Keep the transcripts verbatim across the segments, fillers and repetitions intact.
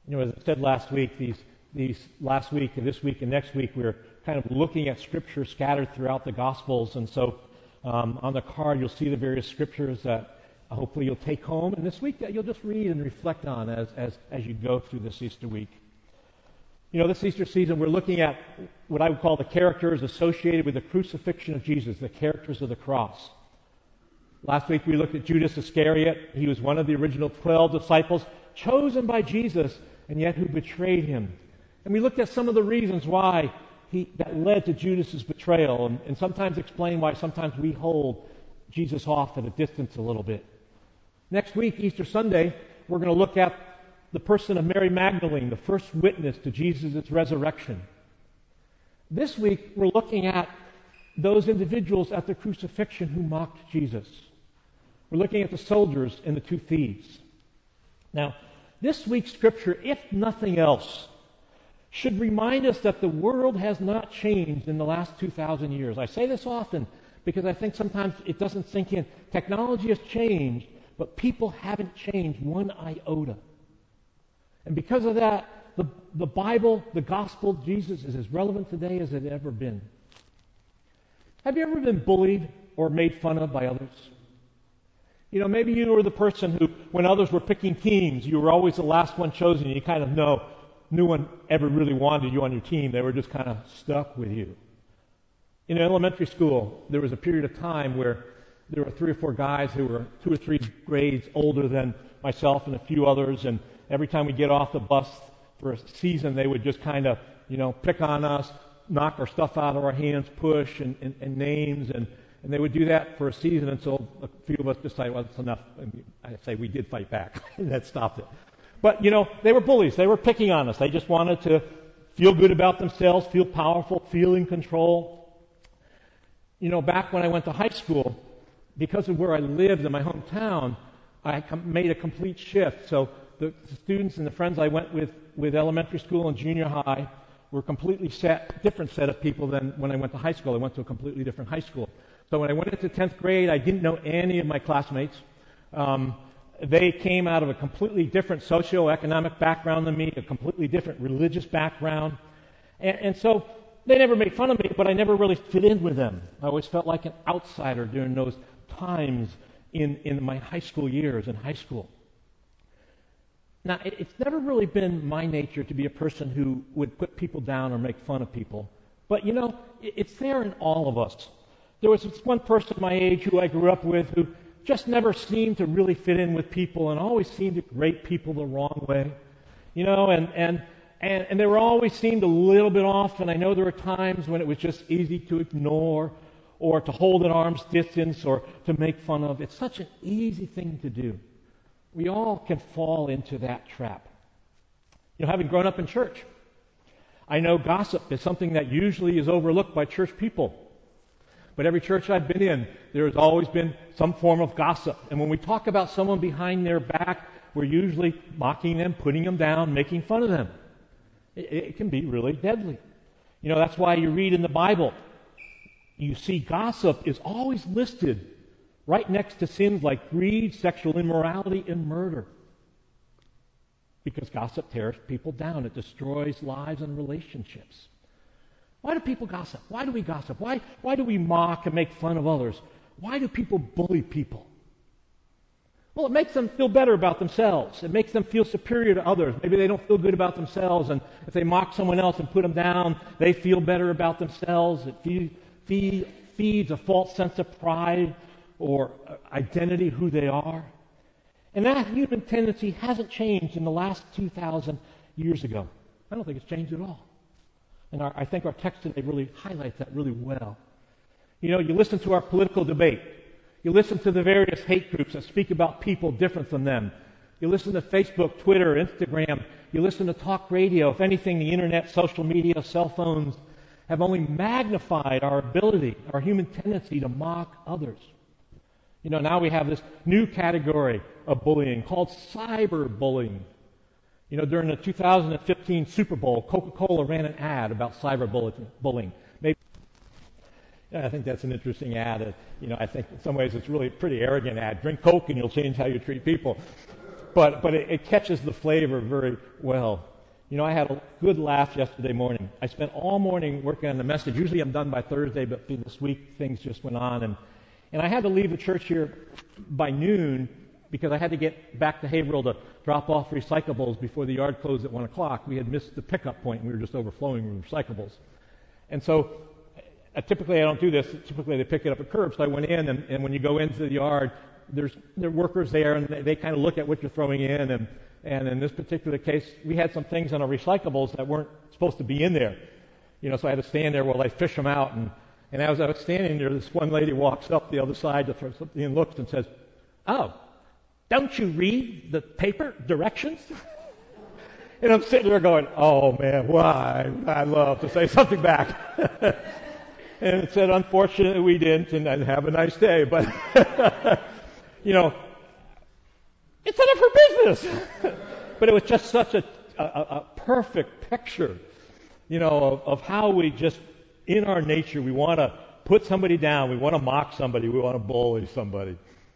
You know, as I said last week, these these last week and this week and next week, we're kind of looking at Scripture scattered throughout the Gospels. And so um, on the card, you'll see the various Scriptures that hopefully you'll take home. And this week that you'll just read and reflect on as, as, as you go through this Easter week. You know, this Easter season, we're looking at what I would call the characters associated with the crucifixion of Jesus, the characters of the cross. Last week we looked at Judas Iscariot. He was one of the original twelve disciples, chosen by Jesus, and yet who betrayed him. And we looked at some of the reasons why he, that led to Judas's betrayal, and, and sometimes explain why sometimes we hold Jesus off at a distance a little bit. Next week, Easter Sunday, we're going to look at the person of Mary Magdalene, the first witness to Jesus' resurrection. This week, we're looking at those individuals at the crucifixion who mocked Jesus. We're looking at the soldiers and the two thieves. Now, this week's scripture, if nothing else, should remind us that the world has not changed in the last two thousand years. I say this often because I think sometimes it doesn't sink in. Technology has changed, but people haven't changed one iota. And because of that, the, the Bible, the gospel, Jesus is as relevant today as it ever been. Have you ever been bullied or made fun of by others? You know, maybe you were the person who, when others were picking teams, you were always the last one chosen, and you kind of know no one ever really wanted you on your team. They were just kind of stuck with you. In elementary school, there was a period of time where there were three or four guys who were two or three grades older than myself and a few others, and every time we get off the bus for a season, they would just kind of, you know, pick on us, knock our stuff out of our hands, push, and, and, and names, and, and they would do that for a season until a few of us decided, well, that's enough. I, mean, I say we did fight back, and that stopped it. But, you know, they were bullies. They were picking on us. They just wanted to feel good about themselves, feel powerful, feel in control. You know, back when I went to high school, because of where I lived in my hometown, I com- made a complete shift. So the students and the friends I went with with elementary school and junior high were completely set, different set of people than when I went to high school. I went to a completely different high school. So when I went into tenth grade, I didn't know any of my classmates. Um, they came out of a completely different socioeconomic background than me, a completely different religious background. And, and so they never made fun of me, but I never really fit in with them. I always felt like an outsider during those times in, in my high school years in high school. Now, it, it's never really been my nature to be a person who would put people down or make fun of people. But, you know, it, it's there in all of us. There was this one person my age who I grew up with who just never seemed to really fit in with people and always seemed to rate people the wrong way. You know, and, and, and, and they were always seemed a little bit off, and I know there were times when it was just easy to ignore or to hold at arm's distance or to make fun of. It's such an easy thing to do. We all can fall into that trap. You know, having grown up in church, I know gossip is something that usually is overlooked by church people. But every church I've been in, there has always been some form of gossip. And when we talk about someone behind their back, we're usually mocking them, putting them down, making fun of them. It, it can be really deadly. You know, that's why you read in the Bible, you see gossip is always listed right next to sins like greed, sexual immorality, and murder. Because gossip tears people down. It destroys lives and relationships. Why do people gossip? Why do we gossip? Why, why do we mock and make fun of others? Why do people bully people? Well, it makes them feel better about themselves. It makes them feel superior to others. Maybe they don't feel good about themselves, and if they mock someone else and put them down, they feel better about themselves. It feed, feed, feeds a false sense of pride or identity, who they are. And that human tendency hasn't changed in the last two thousand years ago. I don't think it's changed at all. And our, I think our text today really highlights that really well. You know, you listen to our political debate. You listen to the various hate groups that speak about people different from them. You listen to Facebook, Twitter, Instagram. You listen to talk radio. If anything, the internet, social media, cell phones have only magnified our ability, our human tendency to mock others. You know, now we have this new category of bullying called cyberbullying. You know, during the two thousand fifteen Super Bowl, Coca-Cola ran an ad about cyberbullying. Maybe, yeah, I think that's an interesting ad. Uh, you know, I think in some ways it's really a pretty arrogant ad. Drink Coke and you'll change how you treat people. but but it, it catches the flavor very well. You know, I had a good laugh yesterday morning. I spent all morning working on the message. Usually I'm done by Thursday, but this week things just went on, and and I had to leave the church here by noon because I had to get back to Haverhill to drop off recyclables before the yard closed at one o'clock. We had missed the pickup point, and we were just overflowing with recyclables. And so uh, typically I don't do this. Typically they pick it up at curb. So I went in, and, and when you go into the yard, there's there are workers there, and they, they kind of look at what you're throwing in. And, and in this particular case, we had some things on our recyclables that weren't supposed to be in there. You know, so I had to stand there while they fish them out. And, and as I was standing there, this one lady walks up the other side to throw something and looks and says, "Oh, don't you read the paper directions?" And I'm sitting there going, "Oh man, why? I'd love to say something back." And it said, "Unfortunately, we didn't, and I'd have a nice day." But you know, it's none of her business. But it was just such a, a, a perfect picture, you know, of, of how we just, in our nature, we want to put somebody down, we want to mock somebody, we want to bully somebody.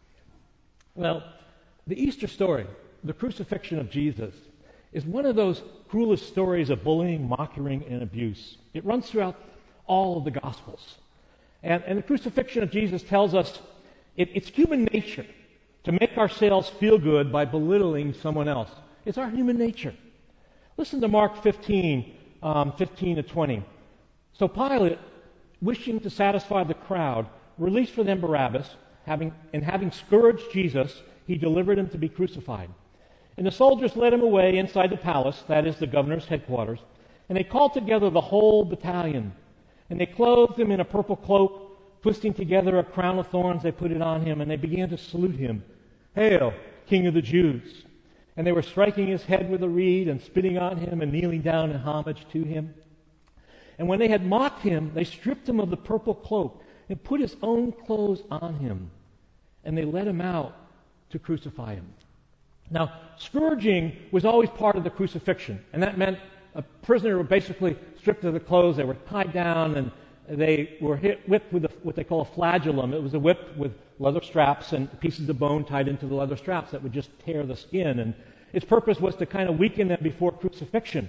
Well, the Easter story, the crucifixion of Jesus, is one of those cruelest stories of bullying, mocking, and abuse. It runs throughout all of the Gospels. And, and the crucifixion of Jesus tells us it, it's human nature to make ourselves feel good by belittling someone else. It's our human nature. Listen to Mark fifteen, um, fifteen to twenty. So Pilate, wishing to satisfy the crowd, released for them Barabbas, having, and having scourged Jesus, he delivered him to be crucified. And the soldiers led him away inside the palace, that is the governor's headquarters, and they called together the whole battalion. And they clothed him in a purple cloak, twisting together a crown of thorns, they put it on him, and they began to salute him. "Hail, King of the Jews!" And they were striking his head with a reed and spitting on him and kneeling down in homage to him. And when they had mocked him, they stripped him of the purple cloak and put his own clothes on him. And they led him out to crucify him. Now, scourging was always part of the crucifixion, and that meant a prisoner was basically stripped of the clothes. They were tied down, and they were hit, whipped with a, what they call a flagellum. It was a whip with leather straps and pieces of bone tied into the leather straps that would just tear the skin. And its purpose was to kind of weaken them before crucifixion.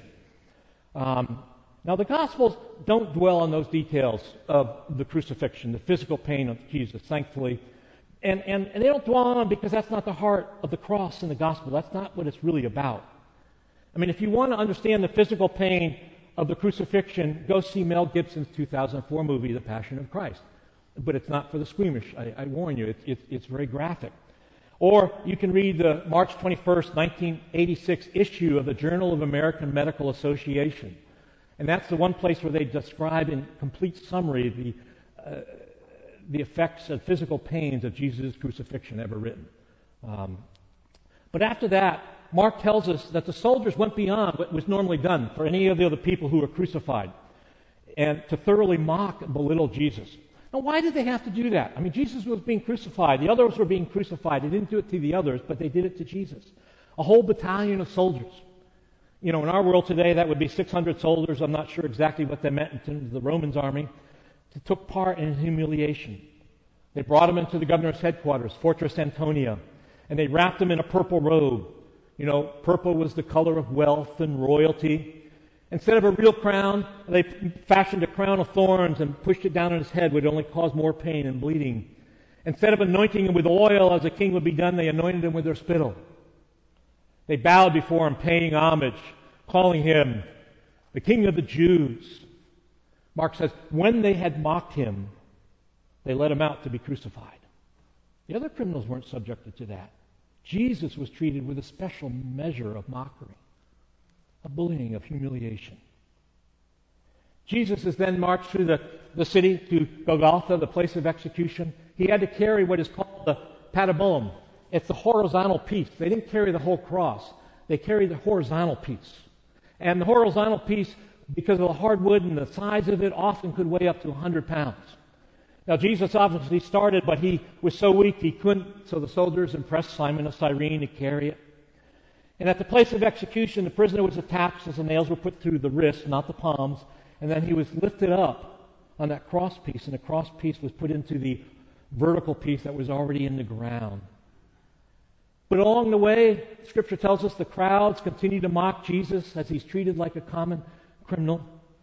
Um, now, the Gospels don't dwell on those details of the crucifixion, the physical pain of Jesus, thankfully. And, and, and they don't dwell on it because that's not the heart of the cross in the Gospel. That's not what it's really about. I mean, if you want to understand the physical pain of the crucifixion, go see Mel Gibson's two thousand four movie, The Passion of Christ. But it's not for the squeamish, I, I warn you. It, it, it's very graphic. Or you can read the March twenty-first, nineteen eighty-six issue of the Journal of American Medical Association. And that's the one place where they describe in complete summary the, uh, the effects of physical pains of Jesus' crucifixion ever written. Um, but after that, Mark tells us that the soldiers went beyond what was normally done for any of the other people who were crucified, and to thoroughly mock and belittle Jesus. Now, why did they have to do that? I mean, Jesus was being crucified. The others were being crucified. They didn't do it to the others, but they did it to Jesus. A whole battalion of soldiers. You know, in our world today, that would be six hundred soldiers. I'm not sure exactly what they meant in terms of the Romans' army. They took part in humiliation. They brought him into the governor's headquarters, Fortress Antonia, and they wrapped him in a purple robe. You know, purple was the color of wealth and royalty. Instead of a real crown, they fashioned a crown of thorns and pushed it down on his head, would only cause more pain and bleeding. Instead of anointing him with oil as a king would be done, they anointed him with their spittle. They bowed before him, paying homage, calling him the King of the Jews. Mark says, when they had mocked him, they led him out to be crucified. The other criminals weren't subjected to that. Jesus was treated with a special measure of mockery, of bullying, of humiliation. Jesus is then marched through the, the city to Golgotha, the place of execution. He had to carry what is called the patibulum. It's the horizontal piece. They didn't carry the whole cross. They carried the horizontal piece. And the horizontal piece, because of the hard wood and the size of it, often could weigh up to one hundred pounds. Now, Jesus obviously started, but he was so weak he couldn't, so the soldiers impressed Simon of Cyrene to carry it. And at the place of execution, the prisoner was attached as the nails were put through the wrists, not the palms, and then he was lifted up on that cross piece, and the cross piece was put into the vertical piece that was already in the ground. But along the way, Scripture tells us the crowds continue to mock Jesus as he's treated like a common criminal.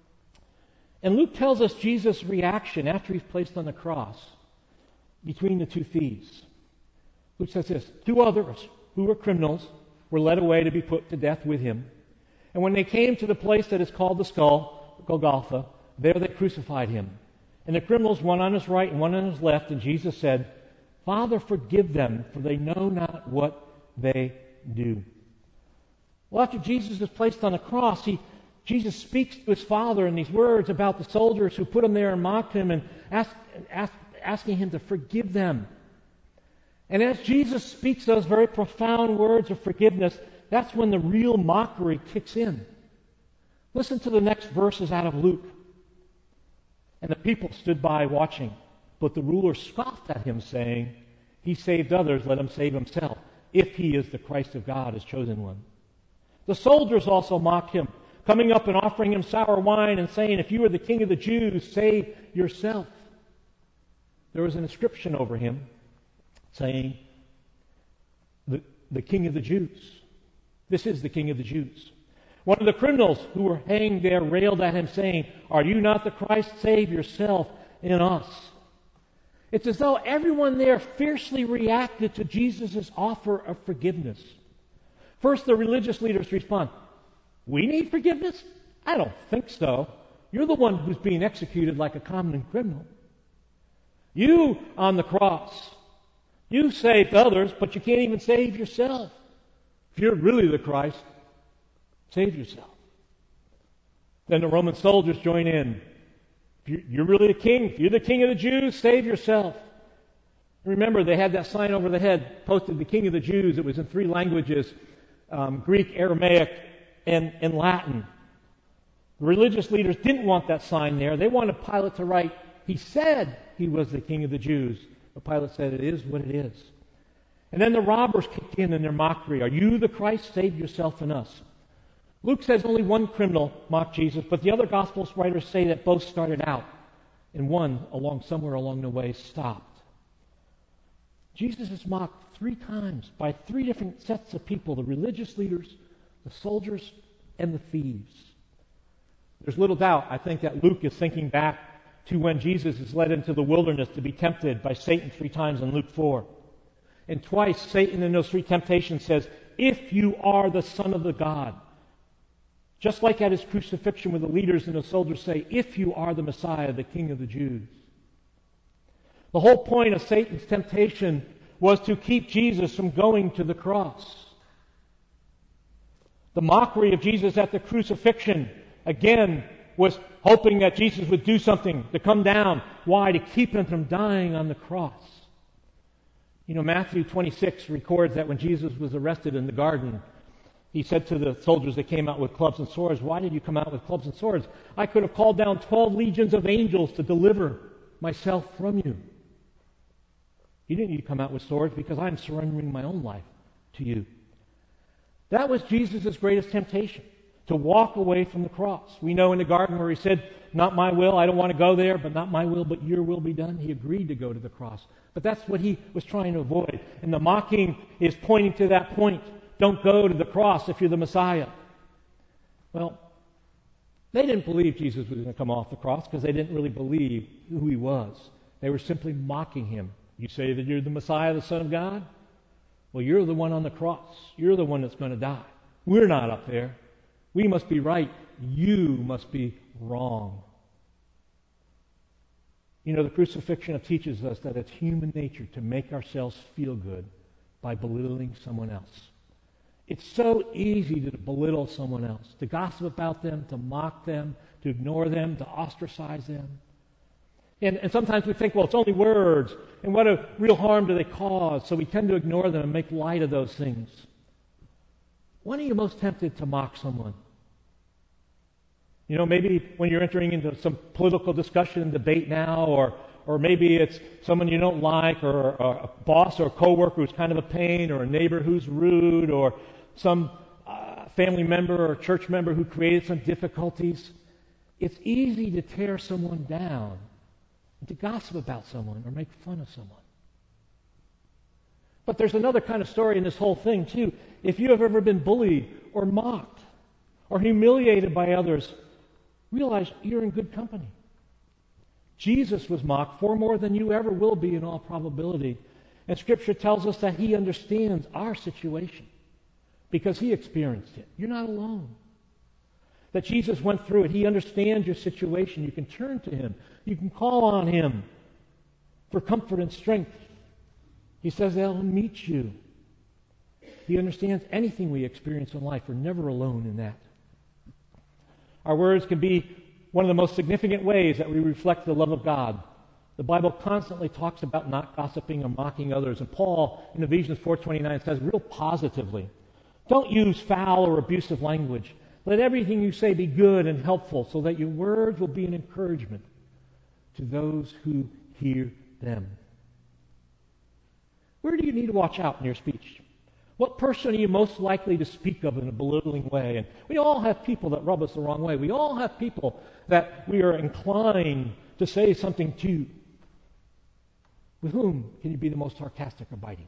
And Luke tells us Jesus' reaction after he's placed on the cross between the two thieves. Luke says this: two others who were criminals were led away to be put to death with him. And when they came to the place that is called the skull, Golgotha, there they crucified him. And the criminals, one on his right and one on his left, and Jesus said, Father, forgive them, for they know not what they do. Well, after Jesus is placed on the cross, he, Jesus speaks to his Father in these words about the soldiers who put him there and mocked him, and ask, ask, asking him to forgive them. And as Jesus speaks those very profound words of forgiveness, that's when the real mockery kicks in. Listen to the next verses out of Luke. And the people stood by watching, but the ruler scoffed at him, saying, He saved others, let him save himself, if he is the Christ of God, his chosen one. The soldiers also mocked him, coming up and offering him sour wine and saying, If you are the king of the Jews, save yourself. There was an inscription over him saying, the, the king of the Jews. This is the king of the Jews. One of the criminals who were hanged there railed at him, saying, Are you not the Christ? Save yourself and us. It's as though everyone there fiercely reacted to Jesus' offer of forgiveness. First, the religious leaders respond, We need forgiveness? I don't think so. You're the one who's being executed like a common criminal. You on the cross. You saved others, but you can't even save yourself. If you're really the Christ, save yourself. Then the Roman soldiers join in. If you're really the king, if you're the king of the Jews, save yourself. Remember, they had that sign over the head, posted the king of the Jews. It was in three languages, um, Greek, Aramaic, and, and Latin. The religious leaders didn't want that sign there. They wanted Pilate to write, He said he was the king of the Jews. But Pilate said, It is what it is. And then the robbers kicked in in their mockery. Are you the Christ? Save yourself and us. Luke says only one criminal mocked Jesus, but the other gospel writers say that both started out, and one, along somewhere along the way, stopped. Jesus is mocked three times by three different sets of people: the religious leaders, the soldiers, and the thieves. There's little doubt, I think, that Luke is thinking back to when Jesus is led into the wilderness to be tempted by Satan three times in Luke four. And twice, Satan in those three temptations says, If you are the Son of the God. Just like at his crucifixion, where the leaders and the soldiers say, If you are the Messiah, the King of the Jews. The whole point of Satan's temptation was to keep Jesus from going to the cross. The mockery of Jesus at the crucifixion, again, was hoping that Jesus would do something to come down. Why? To keep him from dying on the cross. You know, Matthew twenty-six records that when Jesus was arrested in the garden, he said to the soldiers that came out with clubs and swords, Why did you come out with clubs and swords? I could have called down twelve legions of angels to deliver myself from you. You didn't need to come out with swords because I'm surrendering my own life to you. That was Jesus' greatest temptation, to walk away from the cross. We know in the garden where he said, Not my will, I don't want to go there, but not my will, but your will be done. He agreed to go to the cross. But that's what he was trying to avoid. And the mocking is pointing to that point. Don't go to the cross if you're the Messiah. Well, they didn't believe Jesus was going to come off the cross because they didn't really believe who he was. They were simply mocking him. You say that you're the Messiah, the Son of God? Well, you're the one on the cross. You're the one that's going to die. We're not up there. We must be right. You must be wrong. You know, the crucifixion teaches us that it's human nature to make ourselves feel good by belittling someone else. It's so easy to belittle someone else, to gossip about them, to mock them, to ignore them, to ostracize them. And, and sometimes we think, well, it's only words, and what a real harm do they cause? So we tend to ignore them and make light of those things. When are you most tempted to mock someone? You know, maybe when you're entering into some political discussion and debate now, or or maybe it's someone you don't like, or, or a boss or a coworker who's kind of a pain, or a neighbor who's rude, or some uh, family member or church member who created some difficulties. It's easy to tear someone down and to gossip about someone or make fun of someone. But there's another kind of story in this whole thing, too. If you have ever been bullied or mocked or humiliated by others, realize you're in good company. Jesus was mocked far more than you ever will be in all probability. And Scripture tells us that He understands our situation because He experienced it. You're not alone. That Jesus went through it. He understands your situation. You can turn to Him. You can call on Him for comfort and strength. He says that He'll meet you. He understands anything we experience in life. We're never alone in that. Our words can be one of the most significant ways that we reflect the love of God. The Bible constantly talks about not gossiping or mocking others. And Paul in Ephesians four twenty-nine says real positively, don't use foul or abusive language. Let everything you say be good and helpful so that your words will be an encouragement to those who hear them. Where do you need to watch out in your speech? What person are you most likely to speak of in a belittling way? And we all have people that rub us the wrong way. We all have people that we are inclined to say something to. With whom can you be the most sarcastic or biting?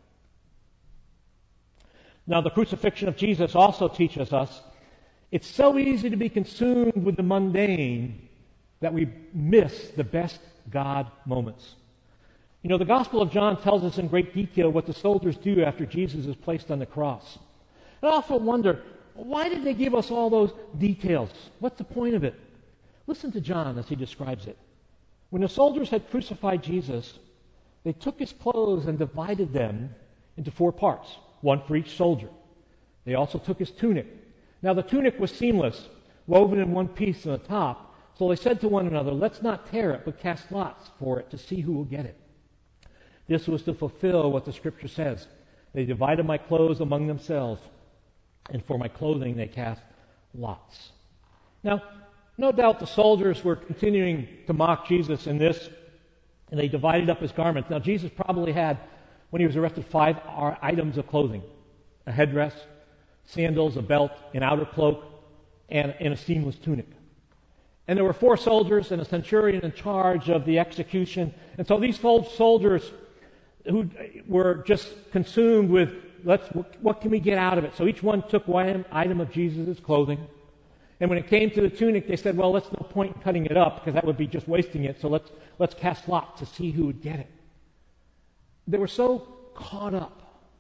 Now, the crucifixion of Jesus also teaches us it's so easy to be consumed with the mundane that we miss the best God moments. You know, the Gospel of John tells us in great detail what the soldiers do after Jesus is placed on the cross. And I often wonder, why did they give us all those details? What's the point of it? Listen to John as he describes it. When the soldiers had crucified Jesus, they took his clothes and divided them into four parts, one for each soldier. They also took his tunic. Now the tunic was seamless, woven in one piece on the top. So they said to one another, let's not tear it, but cast lots for it to see who will get it. This was to fulfill what the Scripture says. They divided my clothes among themselves, and for my clothing they cast lots. Now, no doubt the soldiers were continuing to mock Jesus in this, and they divided up his garments. Now, Jesus probably had, when he was arrested, five items of clothing: a headdress, sandals, a belt, an outer cloak, and, and a seamless tunic. And there were four soldiers and a centurion in charge of the execution. And so these four soldiers who were just consumed with, let's, what can we get out of it? So each one took one item of Jesus' clothing. And when it came to the tunic, they said, well, that's no point in cutting it up because that would be just wasting it. So let's, let's cast lots to see who would get it. They were so caught up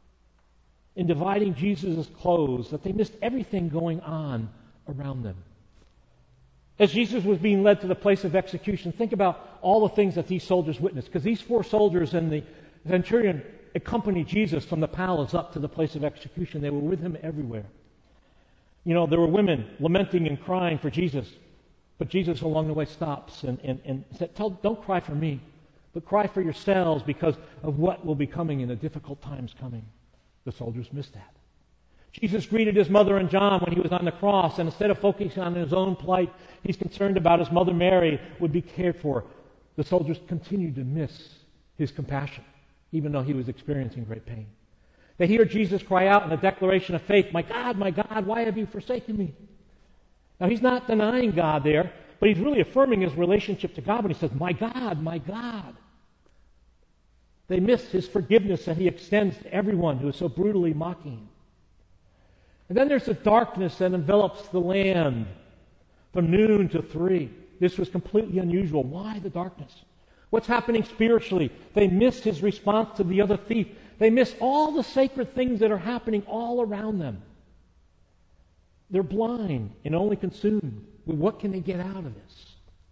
in dividing Jesus' clothes that they missed everything going on around them. As Jesus was being led to the place of execution, think about all the things that these soldiers witnessed, because these four soldiers and the centurion accompanied Jesus from the palace up to the place of execution. They were with him everywhere. You know, there were women lamenting and crying for Jesus, but Jesus along the way stops and, and, and said, Tell, don't cry for me, but cry for yourselves because of what will be coming in the difficult times coming. The soldiers missed that. Jesus greeted his mother and John when he was on the cross, and instead of focusing on his own plight, he's concerned about his mother Mary would be cared for. The soldiers continued to miss his compassion, even though he was experiencing great pain. They hear Jesus cry out in a declaration of faith, my God, my God, why have you forsaken me? Now, he's not denying God there, but he's really affirming his relationship to God when he says, my God, my God. They miss his forgiveness that he extends to everyone who is so brutally mocking him. And then there's the darkness that envelops the land from noon to three. This was completely unusual. Why the darkness? What's happening spiritually? They miss his response to the other thief. They miss all the sacred things that are happening all around them. They're blind and only consumed with what can they get out of this.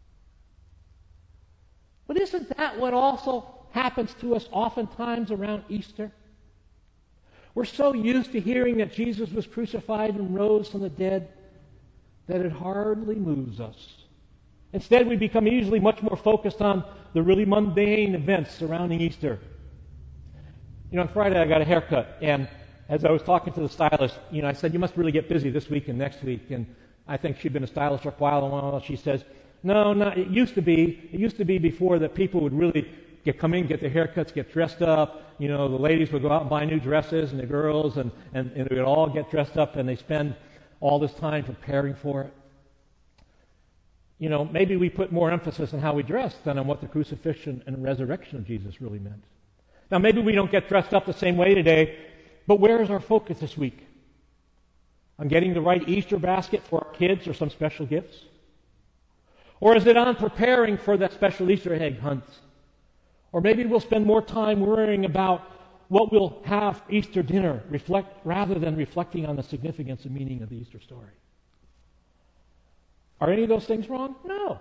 But isn't that what also happens to us oftentimes around Easter? We're so used to hearing that Jesus was crucified and rose from the dead that it hardly moves us. Instead, we become usually much more focused on the really mundane events surrounding Easter. You know, on Friday I got a haircut, and as I was talking to the stylist, you know, I said, you must really get busy this week and next week. And I think she'd been a stylist for a while, and while she says, no, not, it used to be, it used to be before that people would really get come in, get their haircuts, get dressed up. You know, the ladies would go out and buy new dresses, and the girls, and, and, and they would all get dressed up, and they spend all this time preparing for it. You know, maybe we put more emphasis on how we dress than on what the crucifixion and resurrection of Jesus really meant. Now, maybe we don't get dressed up the same way today, but where is our focus this week? On getting the right Easter basket for our kids or some special gifts? Or is it on preparing for that special Easter egg hunt? Or maybe we'll spend more time worrying about what we'll have for Easter dinner, reflect, rather than reflecting on the significance and meaning of the Easter story. Are any of those things wrong? No.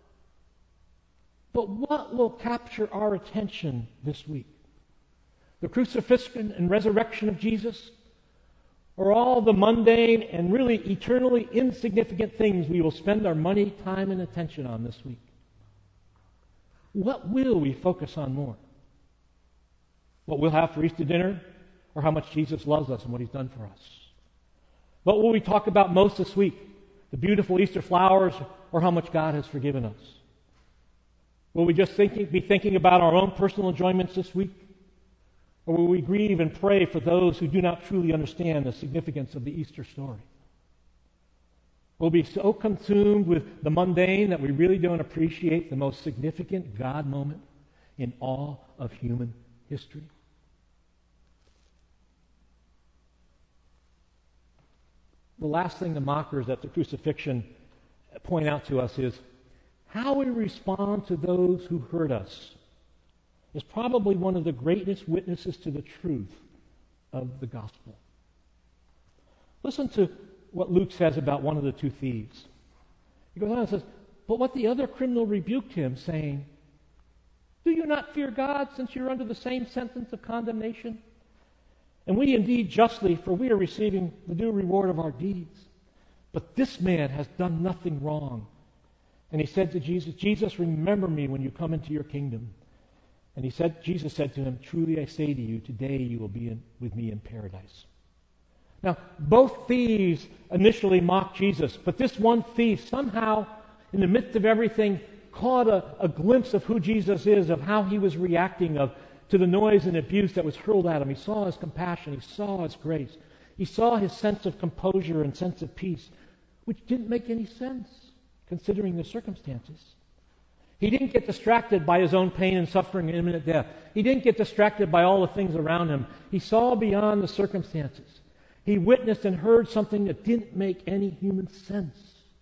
But what will capture our attention this week? The crucifixion and resurrection of Jesus? Or all the mundane and really eternally insignificant things we will spend our money, time, and attention on this week? What will we focus on more? What we'll have for Easter dinner, or how much Jesus loves us and what He's done for us? What will we talk about most this week? The beautiful Easter flowers, or how much God has forgiven us? Will we just thinking, be thinking about our own personal enjoyments this week? Or will we grieve and pray for those who do not truly understand the significance of the Easter story? We'll be so consumed with the mundane that we really don't appreciate the most significant God moment in all of human history. The last thing the mockers at the crucifixion point out to us is how we respond to those who hurt us is probably one of the greatest witnesses to the truth of the gospel. Listen to what Luke says about one of the two thieves. He goes on and says, "But what the other criminal rebuked him, saying, 'Do you not fear God, since you're under the same sentence of condemnation? And we indeed justly, for we are receiving the due reward of our deeds. But this man has done nothing wrong.' And he said to Jesus, 'Jesus, remember me when you come into your kingdom.' And he said, Jesus said to him, 'Truly I say to you, today you will be in, with me in paradise.'" Now, both thieves initially mocked Jesus, but this one thief somehow, in the midst of everything, caught a, a glimpse of who Jesus is, of how He was reacting of to the noise and abuse that was hurled at him. He saw His compassion. He saw His grace. He saw His sense of composure and sense of peace, which didn't make any sense considering the circumstances. He didn't get distracted by his own pain and suffering and imminent death. He didn't get distracted by all the things around him. He saw beyond the circumstances. He witnessed and heard something that didn't make any human sense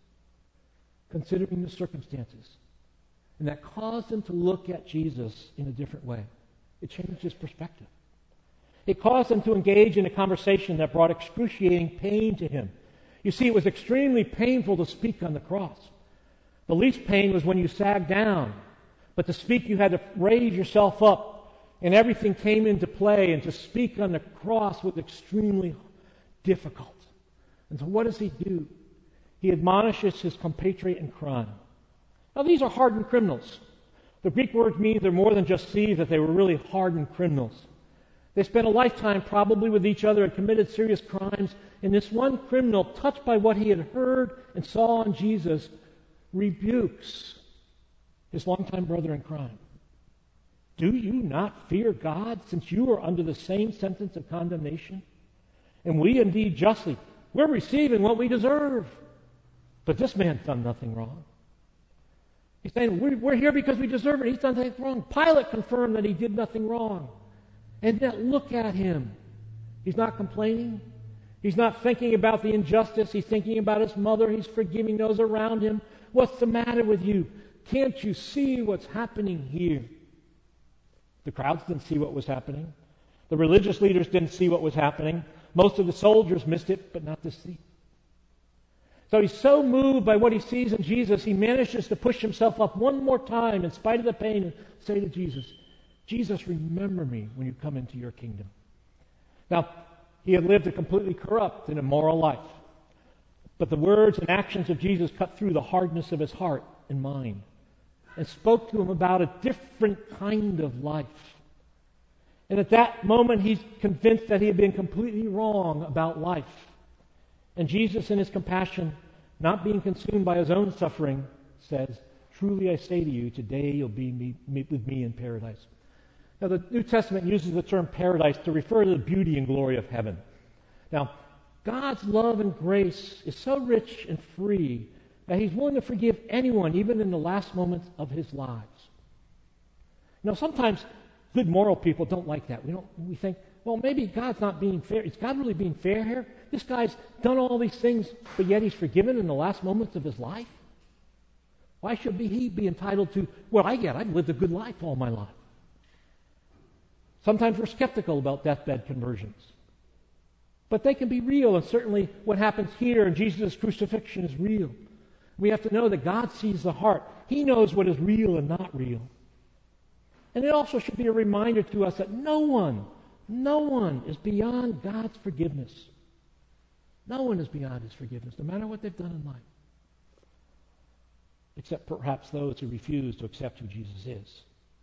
considering the circumstances. And that caused him to look at Jesus in a different way. It changed his perspective. It caused him to engage in a conversation that brought excruciating pain to him. You see, it was extremely painful to speak on the cross. The least pain was when you sagged down. But to speak, you had to raise yourself up, and everything came into play, and to speak on the cross was extremely difficult. And so what does he do? He admonishes his compatriot in crime. Now, these are hardened criminals. The Greek word means they're more than just thieves, that they were really hardened criminals. They spent a lifetime probably with each other and committed serious crimes, and this one criminal, touched by what he had heard and saw in Jesus, rebukes his longtime brother in crime. "Do you not fear God, since you are under the same sentence of condemnation? And we indeed justly, we're receiving what we deserve. But this man's done nothing wrong." He's saying, we're, we're here because we deserve it. He's done nothing wrong. Pilate confirmed that he did nothing wrong. And yet look at him. He's not complaining. He's not thinking about the injustice. He's thinking about his mother. He's forgiving those around him. What's the matter with you? Can't you see what's happening here? The crowds didn't see what was happening. The religious leaders didn't see what was happening. Most of the soldiers missed it, but not the thief. So he's so moved by what he sees in Jesus, he manages to push himself up one more time in spite of the pain and say to Jesus, "Jesus, remember me when you come into your kingdom." Now, he had lived a completely corrupt and immoral life. But the words and actions of Jesus cut through the hardness of his heart and mind and spoke to him about a different kind of life. And at that moment, he's convinced that he had been completely wrong about life. And Jesus, in his compassion, not being consumed by his own suffering, says, "Truly I say to you, today you'll be me, me, with me in paradise." Now, the New Testament uses the term paradise to refer to the beauty and glory of heaven. Now, God's love and grace is so rich and free that He's willing to forgive anyone, even in the last moments of his lives. Now, sometimes Good moral people don't like that. We don't. We think, well, maybe God's not being fair. Is God really being fair here? This guy's done all these things, but yet he's forgiven in the last moments of his life. Why should be he be entitled to, well, I get, I've lived a good life all my life. Sometimes we're skeptical about deathbed conversions. But they can be real, and certainly what happens here in Jesus' crucifixion is real. We have to know that God sees the heart. He knows what is real and not real. And it also should be a reminder to us that no one, no one is beyond God's forgiveness. No one is beyond His forgiveness, no matter what they've done in life. Except perhaps those who refuse to accept who Jesus is.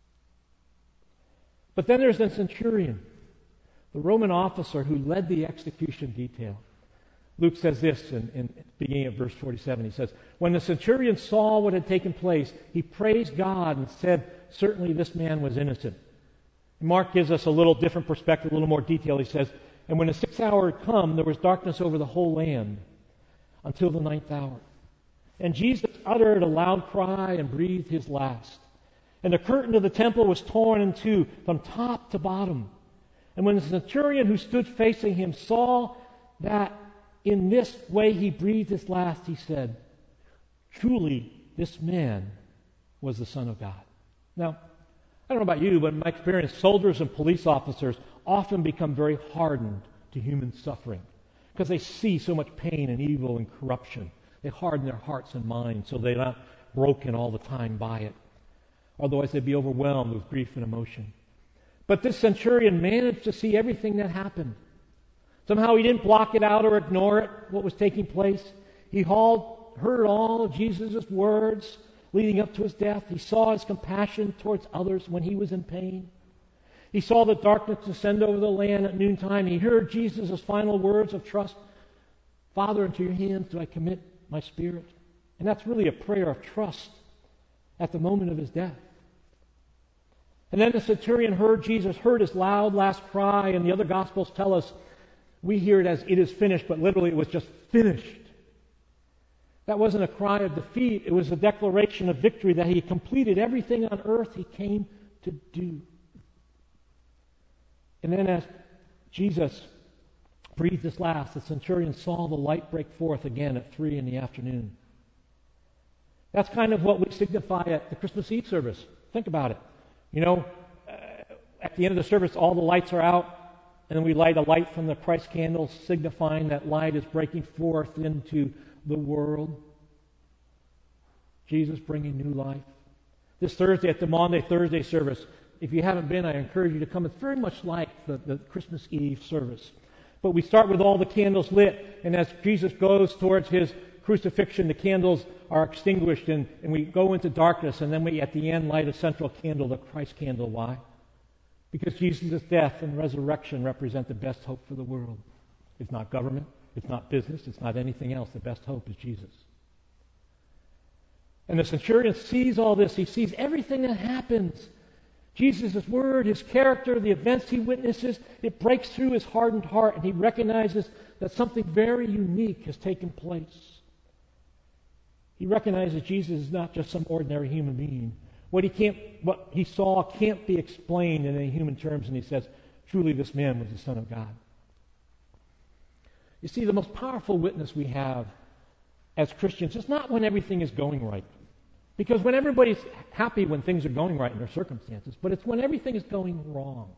But then there's the centurion, the Roman officer who led the execution detail. Luke says this in, in beginning of verse forty-seven. He says, when the centurion saw what had taken place, he praised God and said, certainly this man was innocent. And Mark gives us a little different perspective, a little more detail. He says, and when the sixth hour had come, there was darkness over the whole land until the ninth hour. And Jesus uttered a loud cry and breathed his last. And the curtain of the temple was torn in two from top to bottom. And when the centurion who stood facing him saw that in this way he breathed his last, he said, truly this man was the Son of God. Now, I don't know about you, but in my experience, soldiers and police officers often become very hardened to human suffering because they see so much pain and evil and corruption. They harden their hearts and minds so they're not broken all the time by it. Otherwise, they'd be overwhelmed with grief and emotion. But this centurion managed to see everything that happened. Somehow he didn't block it out or ignore it, what was taking place. He hauled, heard all of Jesus' words leading up to his death. He saw his compassion towards others when he was in pain. He saw the darkness descend over the land at noontime. He heard Jesus' final words of trust. Father, into your hands do I commit my spirit. And that's really a prayer of trust at the moment of his death. And then the centurion heard Jesus, heard his loud last cry, and the other Gospels tell us, we hear it as it is finished, but literally it was just finished. That wasn't a cry of defeat. It was a declaration of victory that he had completed everything on earth he came to do. And then as Jesus breathed his last, the centurion saw the light break forth again at three in the afternoon. That's kind of what we signify at the Christmas Eve service. Think about it. You know, uh, at the end of the service, all the lights are out, and then we light a light from the Christ candle, signifying that light is breaking forth into the world. Jesus bringing new life. This Thursday at the Maundy Thursday service, if you haven't been, I encourage you to come. It's very much like the, the Christmas Eve service. But we start with all the candles lit, and as Jesus goes towards his crucifixion, the candles are extinguished, and, and we go into darkness, and then we, at the end, light a central candle, the Christ candle. Why? Because Jesus' death and resurrection represent the best hope for the world. It's not government, it's not business, it's not anything else. The best hope is Jesus. And the centurion sees all this. He sees everything that happens. Jesus' word, his character, the events he witnesses, it breaks through his hardened heart, and he recognizes that something very unique has taken place. He recognizes Jesus is not just some ordinary human being. What he can't, what he saw can't be explained in any human terms, and he says, truly this man was the Son of God. You see, the most powerful witness we have as Christians is not when everything is going right. Because when everybody's happy when things are going right in their circumstances, but it's when everything is going wrong.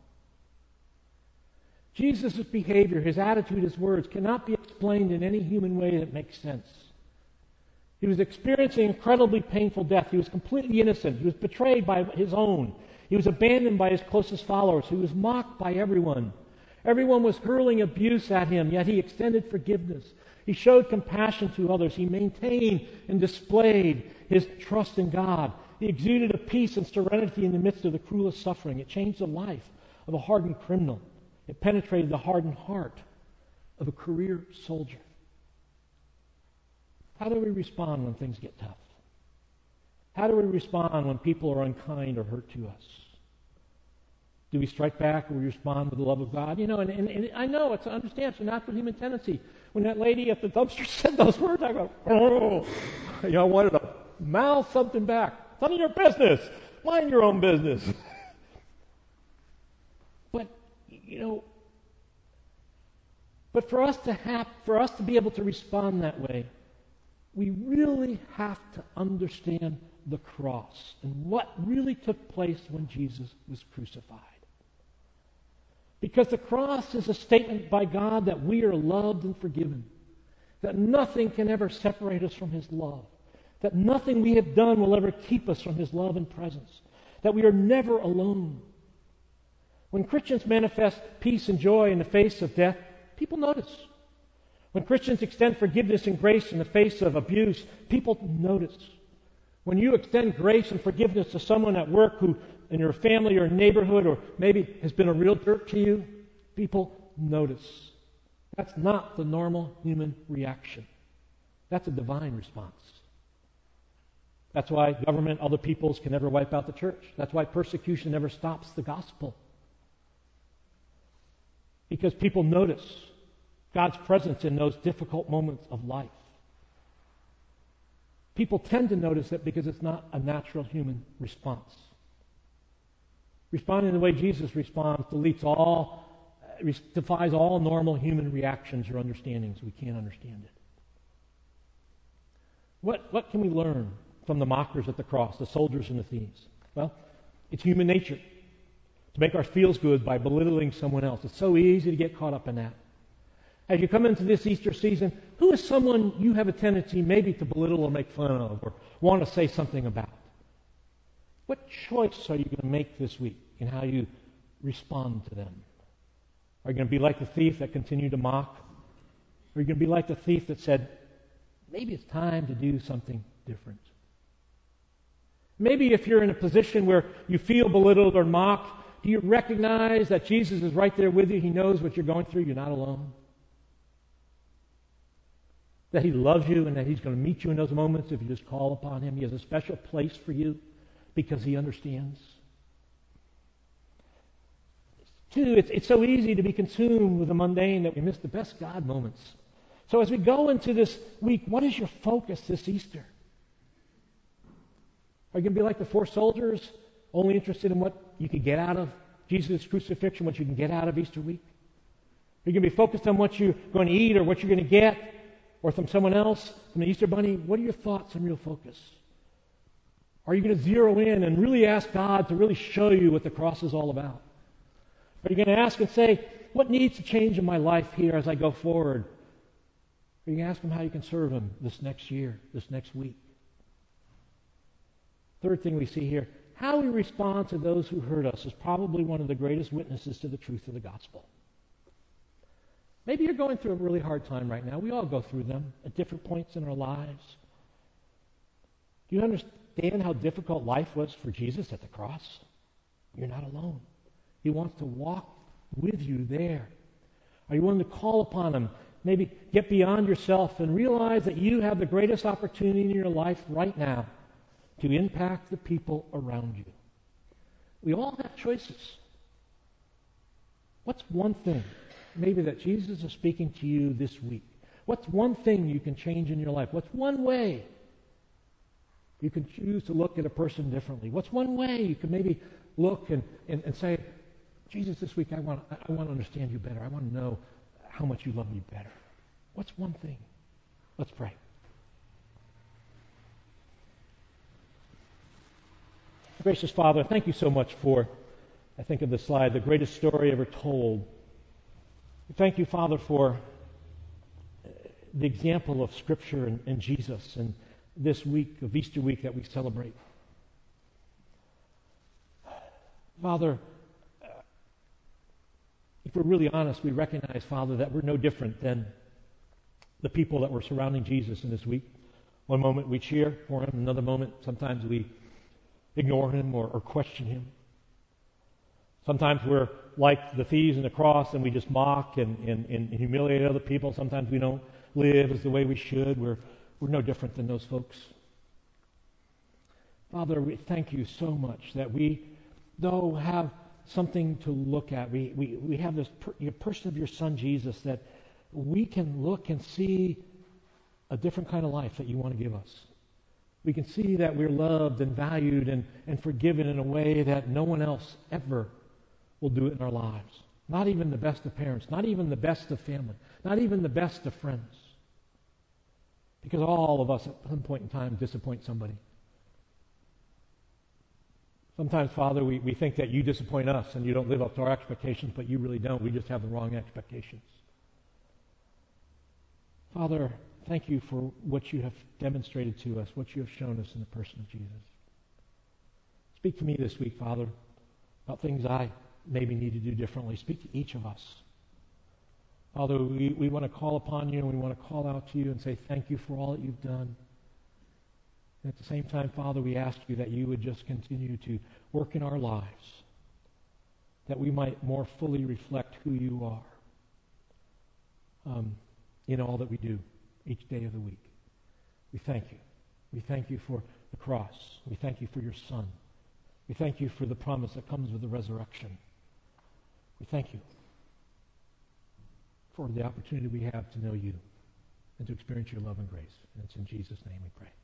Jesus' behavior, his attitude, his words cannot be explained in any human way that makes sense. He was experiencing incredibly painful death. He was completely innocent. He was betrayed by his own. He was abandoned by his closest followers. He was mocked by everyone. Everyone was hurling abuse at him, yet he extended forgiveness. He showed compassion to others. He maintained and displayed his trust in God. He exuded a peace and serenity in the midst of the cruelest suffering. It changed the life of a hardened criminal. It penetrated the hardened heart of a career soldier. How do we respond when things get tough? How do we respond when people are unkind or hurt to us? Do we strike back or we respond with the love of God? You know, and, and, and I know, it's, I understand, it's a natural human tendency. When that lady at the dumpster said those words, I go, oh, you know, I wanted to mouth something back. It's none of your business. Mind your own business. You know, but for us to have, for us to be able to respond that way, we really have to understand the cross and what really took place when Jesus was crucified. Because the cross is a statement by God that we are loved and forgiven, that nothing can ever separate us from His love, that nothing we have done will ever keep us from His love and presence, that we are never alone. When Christians manifest peace and joy in the face of death, people notice. When Christians extend forgiveness and grace in the face of abuse, people notice. When you extend grace and forgiveness to someone at work who, in your family or neighborhood, or maybe has been a real jerk to you, people notice. That's not the normal human reaction. That's a divine response. That's why government, other peoples can never wipe out the church. That's why persecution never stops the gospel. Because people notice God's presence in those difficult moments of life. People tend to notice it because it's not a natural human response. Responding the way Jesus responds deletes all, defies all normal human reactions or understandings. We can't understand it. What, what can we learn from the mockers at the cross, the soldiers and the thieves? Well, it's human nature to make our feels good by belittling someone else. It's so easy to get caught up in that. As you come into this Easter season, who is someone you have a tendency maybe to belittle or make fun of or want to say something about? What choice are you going to make this week in how you respond to them? Are you going to be like the thief that continued to mock? Or are you going to be like the thief that said, maybe it's time to do something different? Maybe if you're in a position where you feel belittled or mocked, do you recognize that Jesus is right there with you? He knows what you're going through. You're not alone. That He loves you and that He's going to meet you in those moments if you just call upon Him. He has a special place for you because He understands. Two, it's, it's so easy to be consumed with the mundane that we miss the best God moments. So as we go into this week, what is your focus this Easter? Are you going to be like the four soldiers, only interested in what you can get out of Jesus' crucifixion, what you can get out of Easter week? Are you going to be focused on what you're going to eat or what you're going to get? Or from someone else, from the Easter Bunny? What are your thoughts and real focus? Are you going to zero in and really ask God to really show you what the cross is all about? Are you going to ask and say, what needs to change in my life here as I go forward? Are you going to ask Him how you can serve Him this next year, this next week? Third thing we see here, how we respond to those who hurt us is probably one of the greatest witnesses to the truth of the gospel. Maybe you're going through a really hard time right now. We all go through them at different points in our lives. Do you understand how difficult life was for Jesus at the cross? You're not alone. He wants to walk with you there. Are you willing to call upon Him? Maybe get beyond yourself and realize that you have the greatest opportunity in your life right now to impact the people around you. We all have choices. What's one thing maybe that Jesus is speaking to you this week? What's one thing you can change in your life? What's one way you can choose to look at a person differently? What's one way you can maybe look and, and, and say, Jesus, this week I want, I want to understand you better. I want to know how much you love me better. What's one thing? Let's pray. Gracious Father, thank you so much for, I think of the slide, the greatest story ever told. Thank you, Father, for the example of Scripture and, and Jesus and this week of Easter week that we celebrate. Father, if we're really honest, we recognize, Father, that we're no different than the people that were surrounding Jesus in this week. One moment we cheer for Him, another moment sometimes we ignore Him or, or question Him. Sometimes we're like the thieves in the cross and we just mock and, and, and humiliate other people. Sometimes we don't live as the way we should. We're, we're no different than those folks. Father, we thank you so much that we, though, have something to look at. We, we, we have this per, the person of your Son, Jesus, that we can look and see a different kind of life that you want to give us. We can see that we're loved and valued and, and forgiven in a way that no one else ever will do it in our lives. Not even the best of parents, not even the best of family, not even the best of friends. Because all of us at some point in time disappoint somebody. Sometimes, Father, we, we think that you disappoint us and you don't live up to our expectations, but you really don't. We just have the wrong expectations. Father, thank you for what you have demonstrated to us, what you have shown us in the person of Jesus. Speak to me this week, Father, about things I maybe need to do differently. Speak to each of us. Father, we, we want to call upon you and we want to call out to you and say thank you for all that you've done. And at the same time, Father, we ask you that you would just continue to work in our lives, that we might more fully reflect who you are um, in all that we do each day of the week. We thank you. We thank you for the cross. We thank you for your Son. We thank you for the promise that comes with the resurrection. We thank you for the opportunity we have to know you and to experience your love and grace. And it's in Jesus' name we pray.